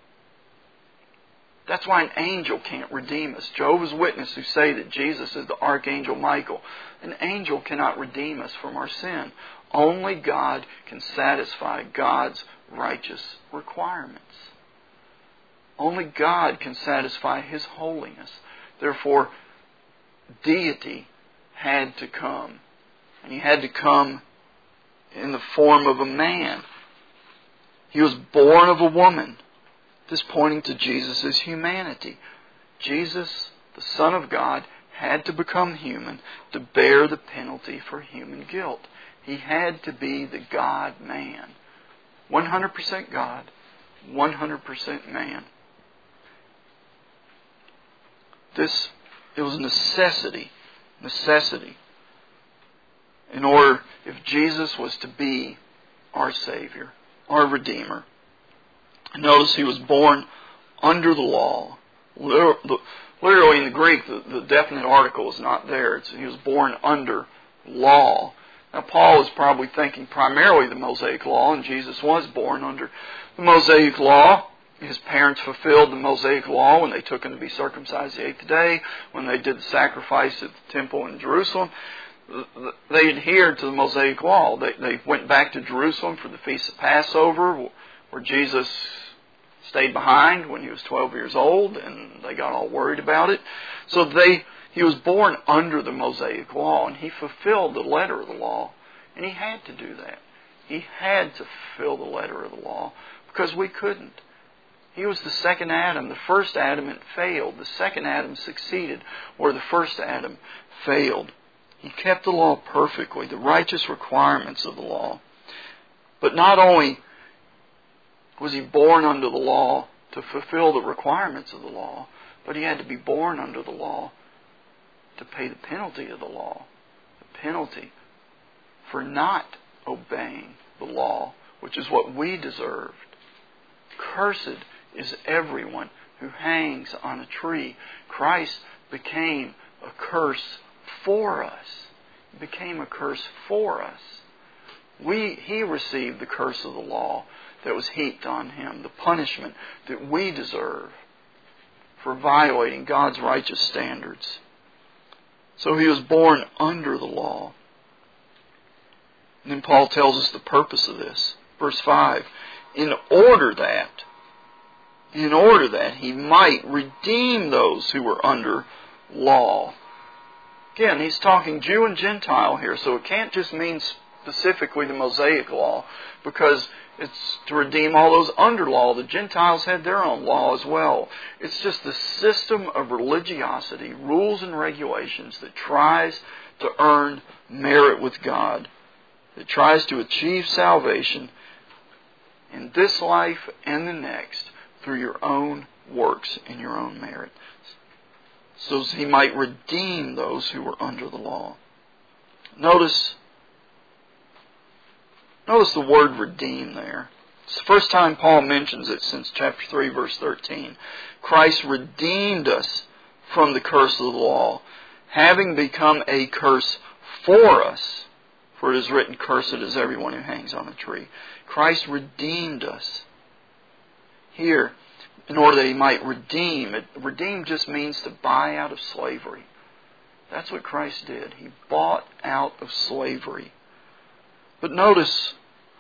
That's why an angel can't redeem us. Jehovah's Witnesses who say that Jesus is the Archangel Michael, an angel cannot redeem us from our sin. Only God can satisfy God's righteous requirements. Only God can satisfy His holiness. Therefore, deity had to come. And He had to come in the form of a man. He was born of a woman. This pointing to Jesus' humanity. Jesus, the Son of God, had to become human to bear the penalty for human guilt. He had to be the God-man. 100% God, 100% man. It was a necessity. In order, if Jesus was to be our Savior, our Redeemer. Notice He was born under the law. Literally in the Greek, the definite article is not there. He was born under law. Now Paul is probably thinking primarily the Mosaic Law, and Jesus was born under the Mosaic Law. His parents fulfilled the Mosaic Law when they took Him to be circumcised the 8th day, when they did the sacrifice at the temple in Jerusalem. They adhered to the Mosaic Law. They went back to Jerusalem for the Feast of Passover, where Jesus stayed behind when He was 12 years old, and they got all worried about it. So He was born under the Mosaic Law, and He fulfilled the letter of the law. And He had to do that. He had to fulfill the letter of the law, because we couldn't. He was the second Adam. The first Adam had failed. The second Adam succeeded where the first Adam failed. He kept the law perfectly, the righteous requirements of the law. But not only was He born under the law to fulfill the requirements of the law, but He had to be born under the law to pay the penalty of the law. The penalty for not obeying the law, which is what we deserved. Cursed is everyone who hangs on a tree. Christ became a curse for us. He became a curse for us. He received the curse of the law that was heaped on Him, the punishment that we deserve for violating God's righteous standards. So He was born under the law. And then Paul tells us the purpose of this. Verse 5, in order that He might redeem those who were under law. Again, he's talking Jew and Gentile here, so it can't just mean specifically the Mosaic Law, because it's to redeem all those under law. The Gentiles had their own law as well. It's just the system of religiosity, rules and regulations that tries to earn merit with God, that tries to achieve salvation in this life and the next through your own works and your own merit, so that He might redeem those who were under the law. Notice the word redeem there. It's the first time Paul mentions it since chapter 3, verse 13. Christ redeemed us from the curse of the law, having become a curse for us. For it is written, cursed is everyone who hangs on a tree. Christ redeemed us. Here, in order that He might redeem. Redeem just means to buy out of slavery. That's what Christ did. He bought out of slavery. But notice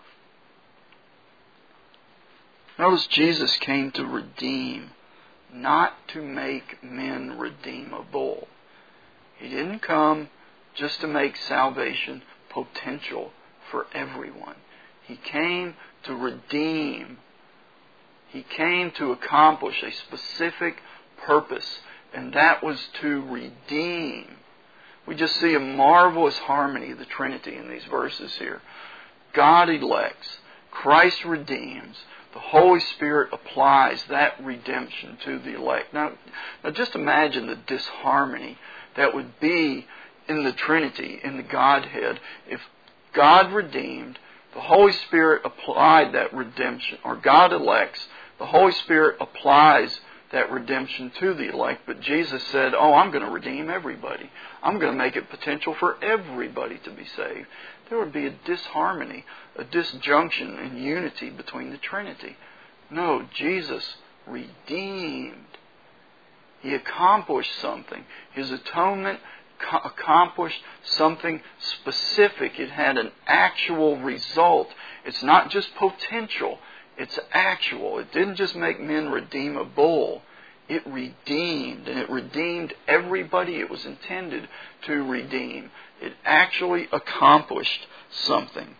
Jesus came to redeem, not to make men redeemable. He didn't come just to make salvation potential for everyone. He came to redeem. He came to accomplish a specific purpose, and that was to redeem. We just see a marvelous harmony of the Trinity in these verses here. God elects, Christ redeems, the Holy Spirit applies that redemption to the elect. Now just imagine the disharmony that would be in the Trinity, in the Godhead, if God redeemed, The Holy Spirit applied that redemption, or God elects. The Holy Spirit applies that redemption to the elect. But Jesus said, I'm going to redeem everybody. I'm going to make it potential for everybody to be saved. There would be a disharmony, a disjunction in unity between the Trinity. No, Jesus redeemed. He accomplished something. His atonement accomplished something specific. It had an actual result. It's not just potential. It's actual. It didn't just make men redeemable. It redeemed. And it redeemed everybody it was intended to redeem. It actually accomplished something.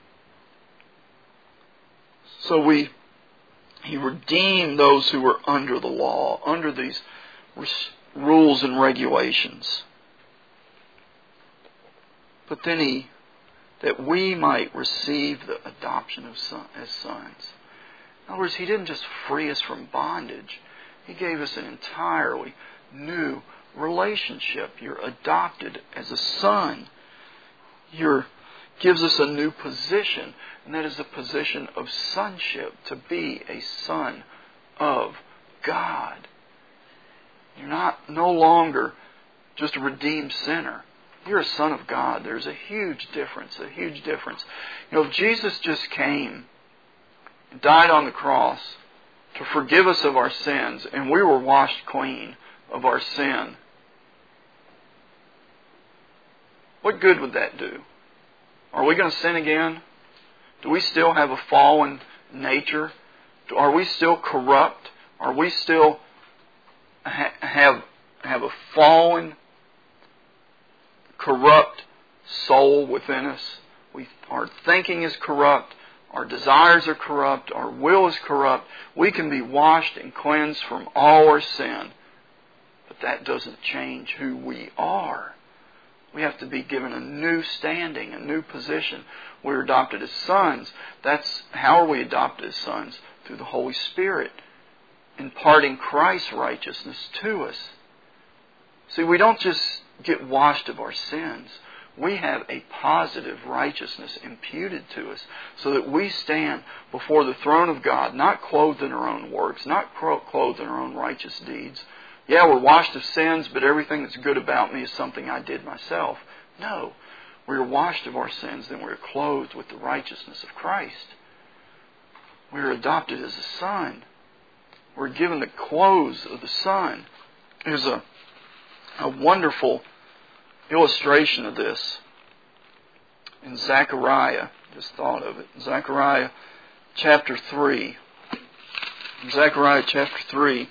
So He redeemed those who were under the law, under these rules and regulations. But then that we might receive the adoption as sons. In other words, He didn't just free us from bondage. He gave us an entirely new relationship. You're adopted as a son. Gives us a new position, and that is the position of sonship, to be a son of God. You're no longer just a redeemed sinner. You're a son of God. There's a huge difference, if Jesus just came and died on the cross to forgive us of our sins, and we were washed clean of our sin, what good would that do? Are we going to sin again? Do we still have a fallen nature? Are we still corrupt? Are we still have a fallen, corrupt soul within us? Our thinking is corrupt. Our desires are corrupt. Our will is corrupt. We can be washed and cleansed from all our sin. But that doesn't change who we are. We have to be given a new standing, a new position. We're adopted as sons. How are we adopted as sons? Through the Holy Spirit, imparting Christ's righteousness to us. See, we don't just get washed of our sins. We have a positive righteousness imputed to us, so that we stand before the throne of God, not clothed in our own works, not clothed in our own righteous deeds. Yeah, we're washed of sins, but everything that's good about me is something I did myself. No. We are washed of our sins, then we are clothed with the righteousness of Christ. We are adopted as a son. We're given the clothes of the Son. There's a wonderful illustration of this in Zechariah. Just thought of it. Zechariah chapter 3. Zechariah chapter 3.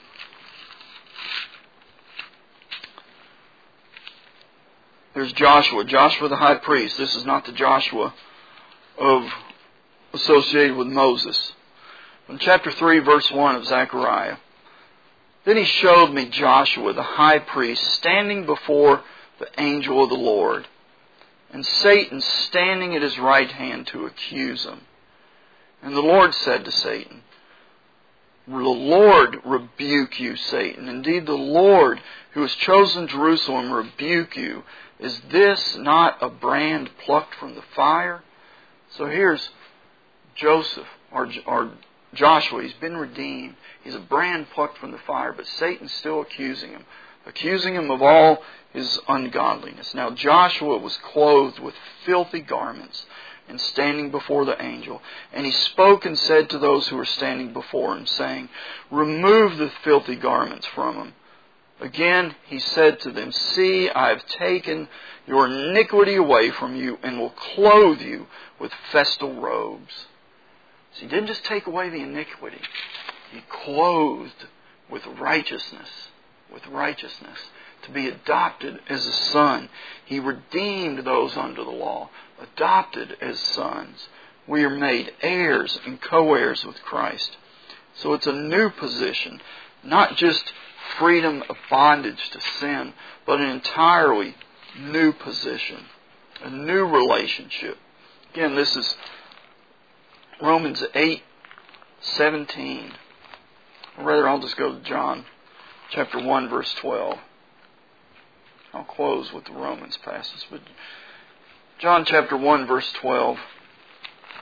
There's Joshua the high priest. This is not the Joshua associated with Moses. In chapter 3, verse 1 of Zechariah. Then he showed me Joshua the high priest standing before the angel of the Lord, and Satan standing at his right hand to accuse him. And the Lord said to Satan, "The Lord rebuke you, Satan. Indeed, the Lord who has chosen Jerusalem rebuke you. Is this not a brand plucked from the fire?" So here's Joseph, or Joshua. He's been redeemed. He's a brand plucked from the fire, but Satan's still accusing him of all his ungodliness. Now Joshua was clothed with filthy garments and standing before the angel. And he spoke and said to those who were standing before him, saying, "Remove the filthy garments from him." Again he said to them, "See, I have taken your iniquity away from you and will clothe you with festal robes." So he didn't just take away the iniquity. He clothed with righteousness. To be adopted as a son. He redeemed those under the law. Adopted as sons. We are made heirs and co-heirs with Christ. So it's a new position. Not just freedom of bondage to sin, but an entirely new position. A new relationship. Again, this is Romans 8:17. Or rather, I'll just go to John chapter 1, verse 12. I'll close with the Romans passage. But John chapter 1, verse 12.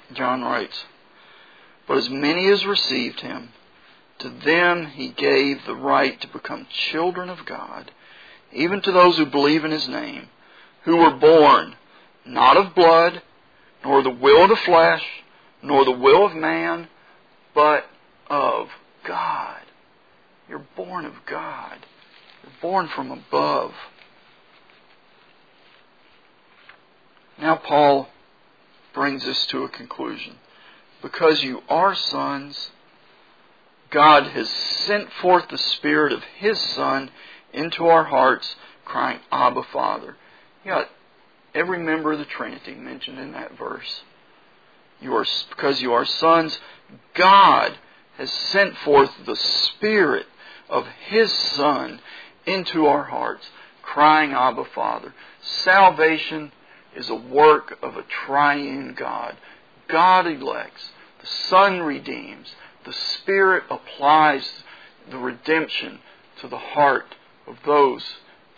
John writes, "But as many as received Him, to them He gave the right to become children of God, even to those who believe in His name, who were born not of blood, nor the will of the flesh, nor the will of man, but of God." You're born of God. You're born from above. Now Paul brings this to a conclusion. Because you are sons, God has sent forth the Spirit of His Son into our hearts, crying, "Abba, Father." You got every member of the Trinity mentioned in that verse. Because you are sons, God has sent forth the Spirit of His Son into our hearts, crying, "Abba, Father." Salvation is a work of a triune God. God elects, the Son redeems, the Spirit applies the redemption to the heart of those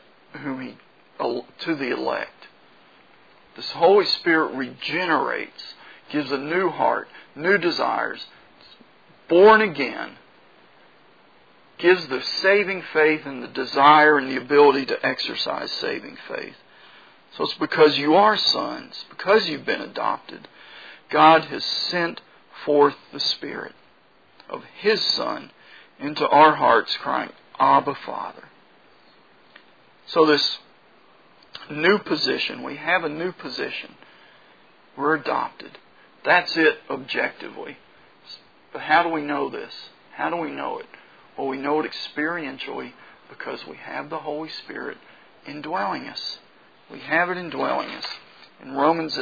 to the elect. This Holy Spirit regenerates, gives a new heart, new desires, born again, gives the saving faith and the desire and the ability to exercise saving faith. So it's because you are sons, because you've been adopted, God has sent forth the Spirit of His Son into our hearts, crying, "Abba, Father." So this new position, we have a new position. We're adopted. That's it objectively. But how do we know this? How do we know it? Well, we know it experientially because we have the Holy Spirit indwelling us. We have it indwelling us. In Romans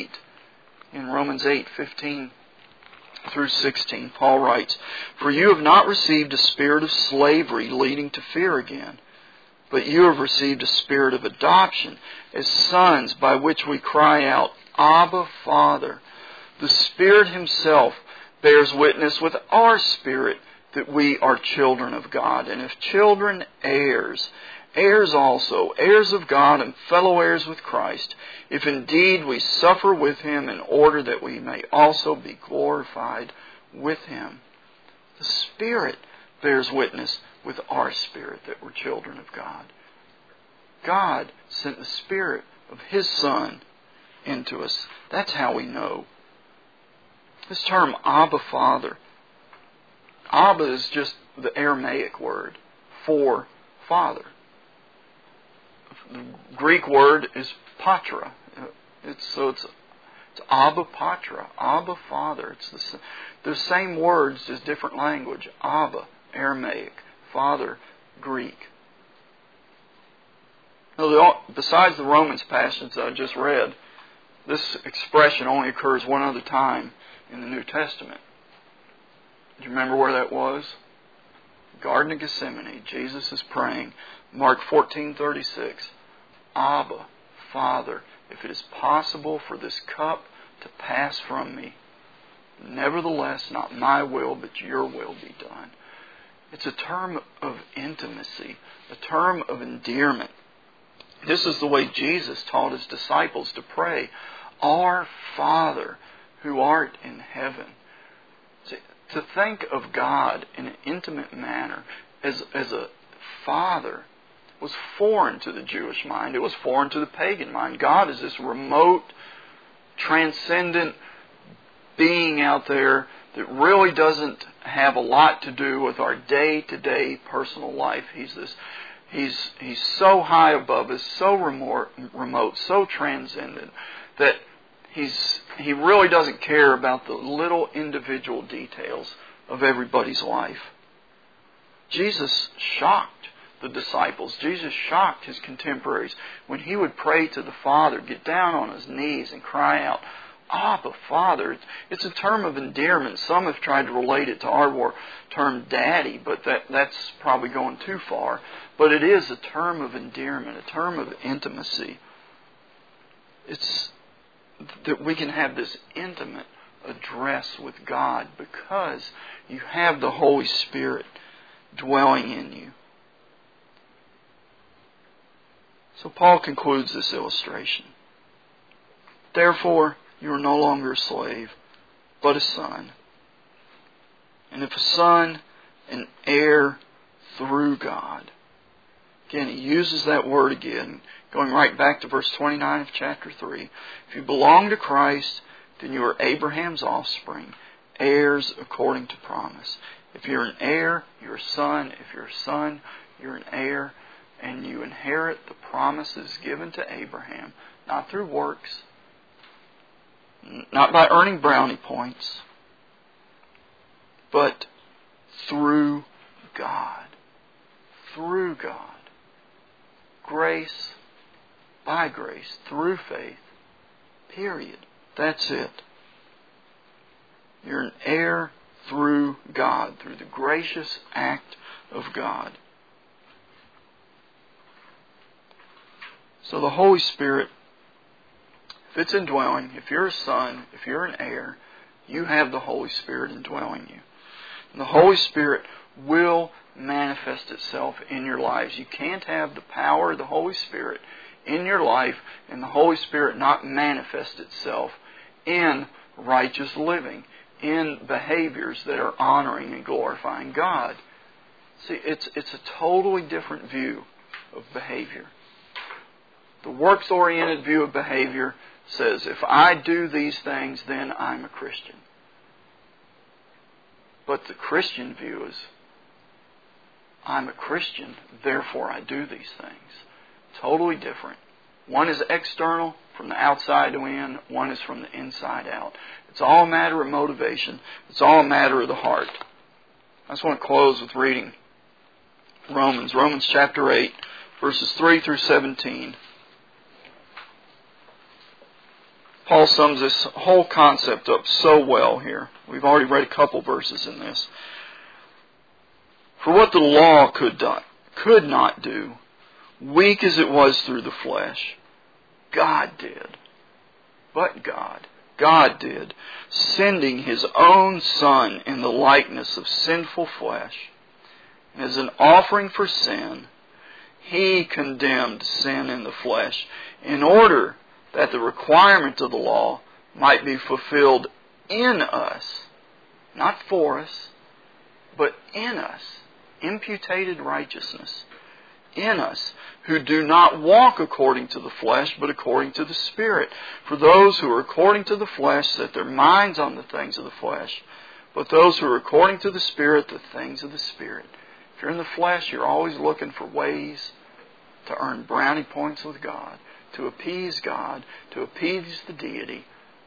8:15 through 16, Paul writes, "For you have not received a spirit of slavery leading to fear again, but you have received a spirit of adoption as sons, by which we cry out, 'Abba, Father.' The Spirit Himself bears witness with our spirit that we are children of God, and if children, heirs, heirs also, heirs of God and fellow heirs with Christ, if indeed we suffer with Him, in order that we may also be glorified with Him." The Spirit bears witness with our spirit that we're children of God. God sent the Spirit of His Son into us. That's how we know. This term, Abba, Father, Abba is just the Aramaic word for Father. The Greek word is patra. It's Abba, Patra, Abba, Father. It's the same words, just different language. Abba, Aramaic. Father, Greek. Now, besides the Romans passage that I just read, this expression only occurs one other time in the New Testament. Do you remember where that was? Garden of Gethsemane. Jesus is praying. Mark 14:36. "Abba, Father, if it is possible for this cup to pass from me, nevertheless, not my will, but your will be done." It's a term of intimacy, a term of endearment. This is the way Jesus taught His disciples to pray. "Our Father, who art in heaven." See, to think of God in an intimate manner as a Father was foreign to the Jewish mind. It was foreign to the pagan mind. God is this remote, transcendent being out there that really doesn't have a lot to do with our day-to-day personal life. He's so high above us, so remote, so transcendent that he really doesn't care about the little individual details of everybody's life. Jesus shocked the disciples. Jesus shocked His contemporaries when He would pray to the Father, get down on His knees and cry out, "Abba, Father." It's a term of endearment. Some have tried to relate it to our term daddy, but that's probably going too far. But it is a term of endearment, a term of intimacy. It's that we can have this intimate address with God because you have the Holy Spirit dwelling in you. So Paul concludes this illustration. "Therefore, you are no longer a slave, but a son. And if a son, an heir through God. Again, he uses that word again, going right back to verse 29 of chapter 3. If you belong to Christ, then you are Abraham's offspring, heirs according to promise. If you're an heir, you're a son. If you're a son, you're an heir. And you inherit the promises given to Abraham, not through works, not by earning brownie points, but through God. Through God. Grace by grace, through faith. Period. That's it. You're an heir through God, through the gracious act of God. So the Holy Spirit, if it's indwelling, if you're a son, if you're an heir, you have the Holy Spirit indwelling you. And the Holy Spirit will manifest itself in your lives. You can't have the power of the Holy Spirit in your life and the Holy Spirit not manifest itself in righteous living, in behaviors that are honoring and glorifying God. See, it's a totally different view of behavior. The works-oriented view of behavior says, if I do these things, then I'm a Christian. But the Christian view is, I'm a Christian, therefore I do these things. Totally different. One is external, from the outside to in. One is from the inside out. It's all a matter of motivation. It's all a matter of the heart. I just want to close with reading Romans chapter 8, verses 3 through 17. Paul sums this whole concept up so well here. We've already read a couple verses in this. For what the law could not do, weak as it was through the flesh, God did. But God did, sending His own Son in the likeness of sinful flesh. And as an offering for sin, He condemned sin in the flesh, in order that the requirement of the law might be fulfilled in us, not for us, but in us, imputated righteousness, in us, who do not walk according to the flesh, but according to the Spirit. For those who are according to the flesh set their minds on the things of the flesh, but those who are according to the Spirit, the things of the Spirit. If you're in the flesh, you're always looking for ways to earn brownie points with God, to appease God, to appease the deity,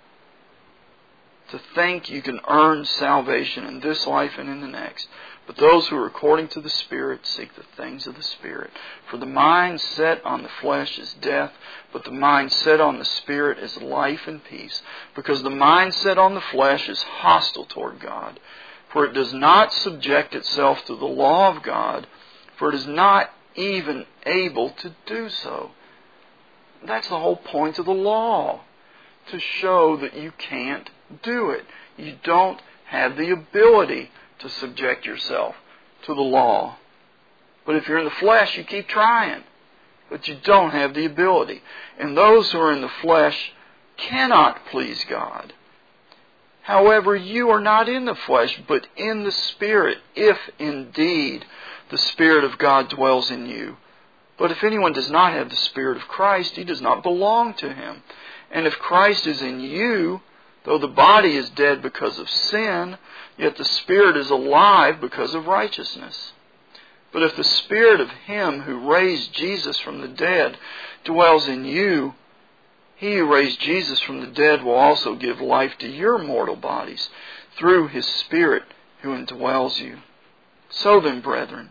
to think you can earn salvation in this life and in the next. But those who are according to the Spirit seek the things of the Spirit. For the mind set on the flesh is death, but the mind set on the Spirit is life and peace. Because the mind set on the flesh is hostile toward God. For it does not subject itself to the law of God, for it is not even able to do so. That's the whole point of the law, to show that you can't do it. You don't have the ability to subject yourself to the law. But if you're in the flesh, you keep trying, but you don't have the ability. And those who are in the flesh cannot please God. However, you are not in the flesh, but in the Spirit, if indeed the Spirit of God dwells in you. But if anyone does not have the Spirit of Christ, he does not belong to Him. And if Christ is in you, though the body is dead because of sin, yet the Spirit is alive because of righteousness. But if the Spirit of Him who raised Jesus from the dead dwells in you, He who raised Jesus from the dead will also give life to your mortal bodies through His Spirit who indwells you. So then, brethren,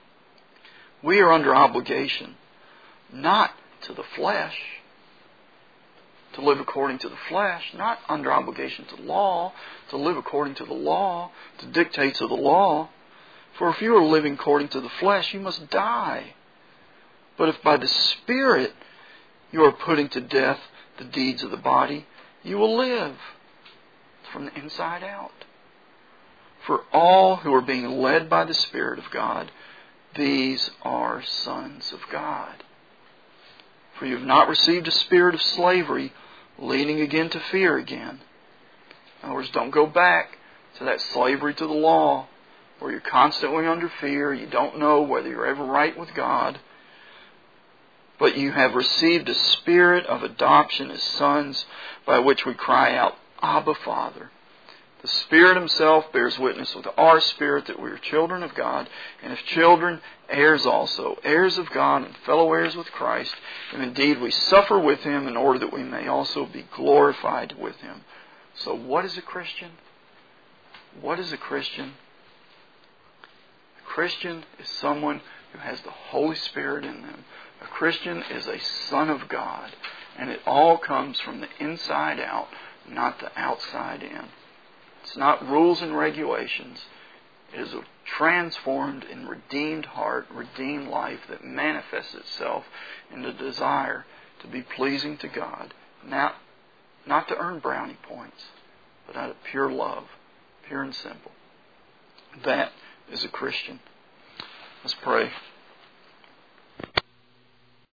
we are under obligation, not to the flesh, to live according to the flesh, not under obligation to law, to live according to the law, to dictates of the law. For if you are living according to the flesh, you must die. But if by the Spirit you are putting to death the deeds of the body, you will live. From the inside out. For all who are being led by the Spirit of God, these are sons of God. For you have not received a spirit of slavery, leading again to fear again. In other words, don't go back to that slavery to the law where you're constantly under fear, you don't know whether you're ever right with God. But you have received a spirit of adoption as sons, by which we cry out, Abba, Father. The Spirit Himself bears witness with our spirit that we are children of God, and if children, heirs also, heirs of God and fellow heirs with Christ, and indeed we suffer with Him in order that we may also be glorified with Him. So what is a Christian? What is a Christian? A Christian is someone who has the Holy Spirit in them. A Christian is a son of God, and it all comes from the inside out, not the outside in. It's not rules and regulations. It is a transformed and redeemed heart, redeemed life that manifests itself in the desire to be pleasing to God. Not to earn brownie points, but out of pure love, pure and simple. That is a Christian. Let's pray.